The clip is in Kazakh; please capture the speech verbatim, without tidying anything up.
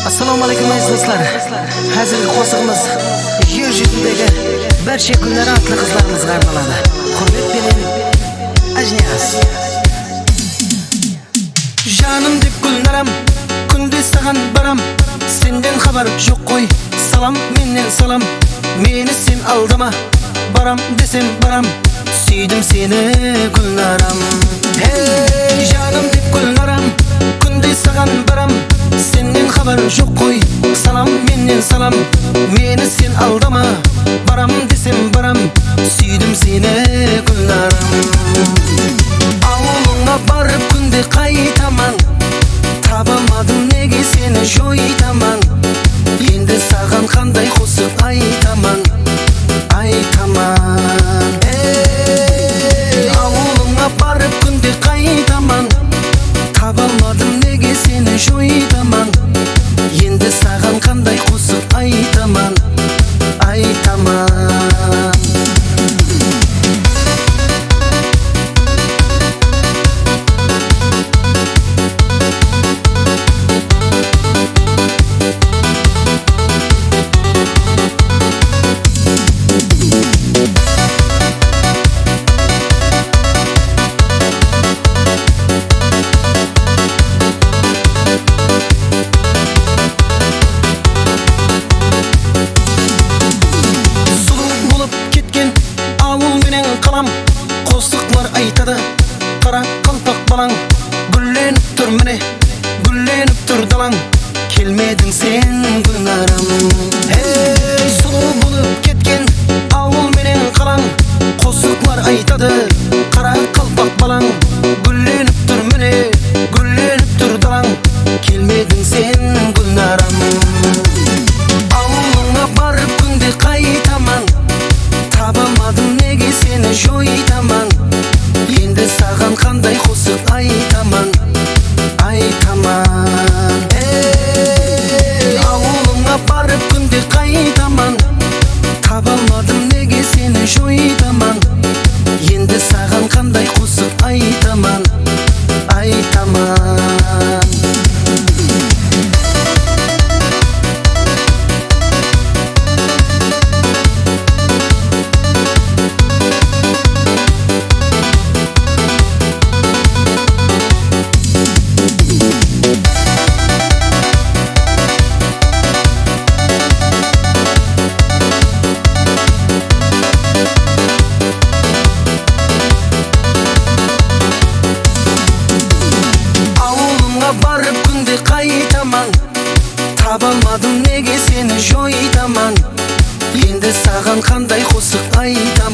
Assalomu alaykum aziz do'stlar. Hozirgi qo'shig'imiz yer yuzidagi barcha kunlar atli qizlarimizga arnaladi. Hurmat bilan Ajniyas. Жаным деп гүлнарам, күнде саған барам. Сенден хабар жоқ қой, салам менен салам. Мені сен алдама, барам десем барам. Сүйдім сені гүлнарам. Hey жаным деп гүлнарам, күнде саған барам. Сенден хабар жоқ қой, салам менен салам. Мені сен алдама, барам десем барам. Сүйдім сені гүлнарам. Ауылыңа барып күнде қайтаман, табамадым неге сені жойтаман. Енді саған қандай қосып айтаман, айтаман. Ей, ауылыңа барып күнде қайтаман, табамадым неге сені жойтаман. Енді саған қандай қосып айтаман, айтаман. Қостықлар айтады, қара қалпақ балаң. Гүлленіп тұр міне, гүлленіп тұр далаң. Келмедің сен гүлнарам. Ей, сұлу болып кеткен ауыл менен қалаң. Қостықлар айтады, қара қалпақ балаң. Гүлленіп тұр міне, гүлленіп тұр далаң. Келмедің сен гүлнарам. Ауылыңа барып күнде қайтаман, табамадым неге сені жойтаман. Енді саған қандай қосып айтаман, айтаман. Ей, ауылыңа барып күнде қайтаман, табамадым неге сені жойтаман. Енді саған қандай қосып айтаман, айтаман. Барып күнде қайтаман, табалмадым неге сені жойтаман. Енді саған қандай қосып айтаман.